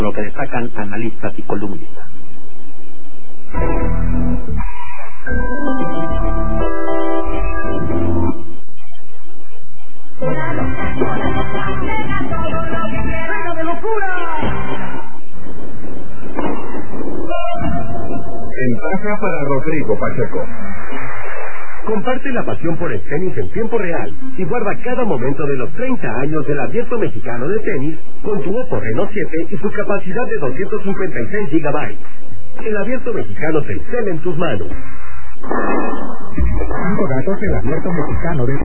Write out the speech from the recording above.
lo que destacan analistas y columnistas. ¡Venga de locura! Ventaja para Rodrigo Pacheco. Comparte la pasión por el tenis en tiempo real y guarda cada momento de los 30 años del Abierto Mexicano de Tenis con tu Oppo Reno 7 y su capacidad de 256 GB. El Abierto Mexicano se excela en tus manos. 5 datos del Abierto Mexicano de